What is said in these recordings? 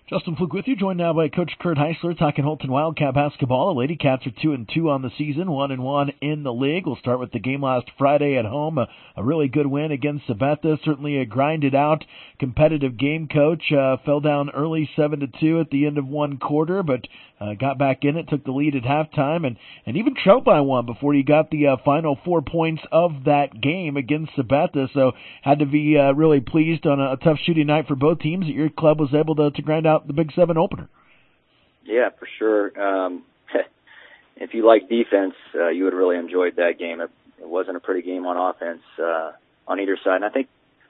Justin Fluke with you, joined now by Coach Kurt Heisler, talking Holton Wildcat basketball. The Lady Cats are 2-2 on the season, 1-1 in the league. We'll start with the game last Friday at home. A really good win against Sabetha. Certainly a grinded out, competitive game. Coach fell down early 7-2 at the end of one quarter, but got back in it, took the lead at halftime, and even trailed by one before you got the final 4 points of that game against Sabetha. So had to be really pleased on a tough shooting night for both teams that your club was able to grind out the Big 7 opener. Yeah, for sure. If you like defense, you would really enjoyed that game. It wasn't a pretty game on offense on either side. And I think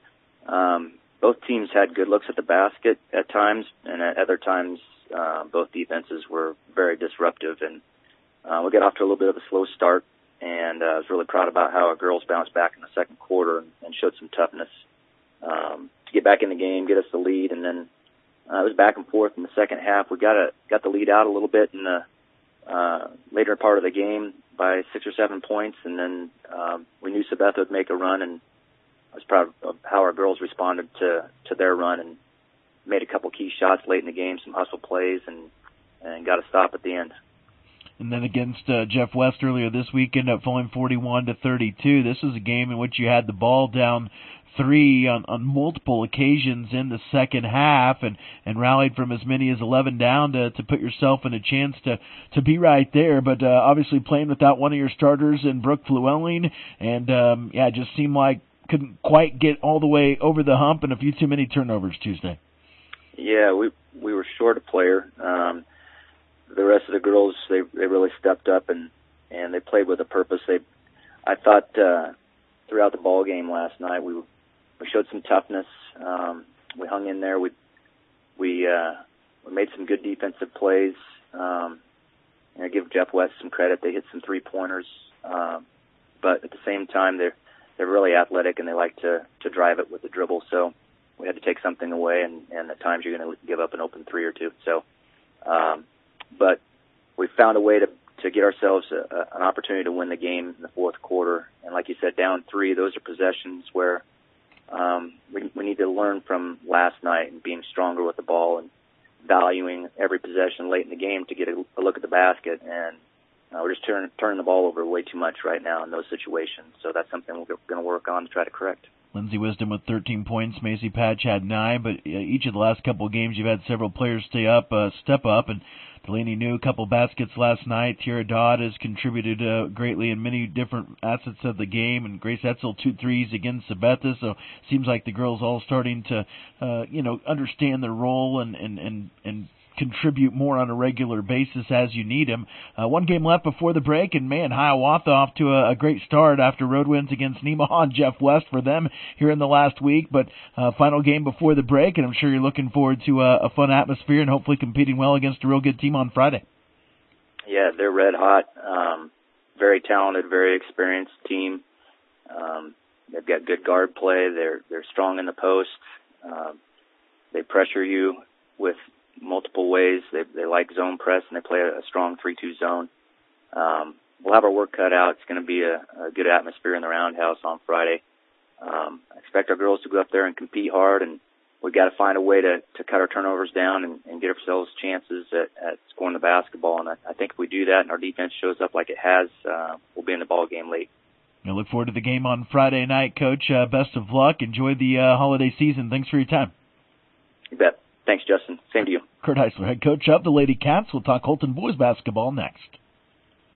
both teams had good looks at the basket at times, and at other times both defenses were very disruptive. And we got off to a little bit of a slow start, and I was really proud about how our girls bounced back in the second quarter and showed some toughness to get back in the game, get us the lead, and then it was back and forth in the second half. We got the lead out a little bit in the later part of the game by 6 or 7 points, and then we knew Sabetha would make a run, and I was proud of how our girls responded to their run and made a couple key shots late in the game, some hustle plays, and got a stop at the end. And then against Jeff West earlier this week, ended up falling 41-32. This was a game in which you had the ball down 3 on multiple occasions in the second half and rallied from as many as 11 down to put yourself in a chance to be right there. But obviously playing without one of your starters in Brooke Flewelling, and it just seemed like couldn't quite get all the way over the hump, and a few too many turnovers Tuesday. Yeah, we were short a player. The rest of the girls, they really stepped up and they played with a purpose. I thought throughout the ball game last night we showed some toughness. We hung in there. We made some good defensive plays. I give Jeff West some credit. They hit some 3-pointers, but at the same time they're really athletic and they like to drive it with the dribble. So we had to take something away, and at times you're going to give up an open 3 or 2. So, but we found a way to get ourselves an opportunity to win the game in the fourth quarter. And like you said, down 3, those are possessions where we need to learn from last night and being stronger with the ball and valuing every possession late in the game to get a look at the basket. And we're just turning the ball over way too much right now in those situations. So that's something we're going to work on to try to correct. Lindsay Wisdom with 13 points. Macy Patch had 9, but each of the last couple of games you've had several players step up, and Delaney New, a couple baskets last night. Tiara Dodd has contributed greatly in many different assets of the game, and Grace Etzel 2 threes against Sabetha. So seems like the girls all starting to understand their role and contribute more on a regular basis as you need them. One game left before the break, and man, Hiawatha off to a great start after road wins against Nemaha and Jeff West for them here in the last week, but final game before the break, and I'm sure you're looking forward to a fun atmosphere and hopefully competing well against a real good team on Friday. Yeah, they're red hot, very talented, very experienced team. They've got good guard play. They're strong in the post. They pressure you with multiple ways. They like zone press, and they play a strong 3-2 zone. We'll have our work cut out. It's going to be a good atmosphere in the Roundhouse on Friday. I expect our girls to go up there and compete hard, and we've got to find a way to cut our turnovers down and get ourselves chances at scoring the basketball. And I think if we do that and our defense shows up like it has, we'll be in the ball game late. I look forward to the game on Friday night, Coach. Best of luck. Enjoy the holiday season. Thanks for your time. You bet. Thanks, Justin. Same to you. Kurt Heisler, head coach of the Lady Cats. We'll talk Holton boys basketball next.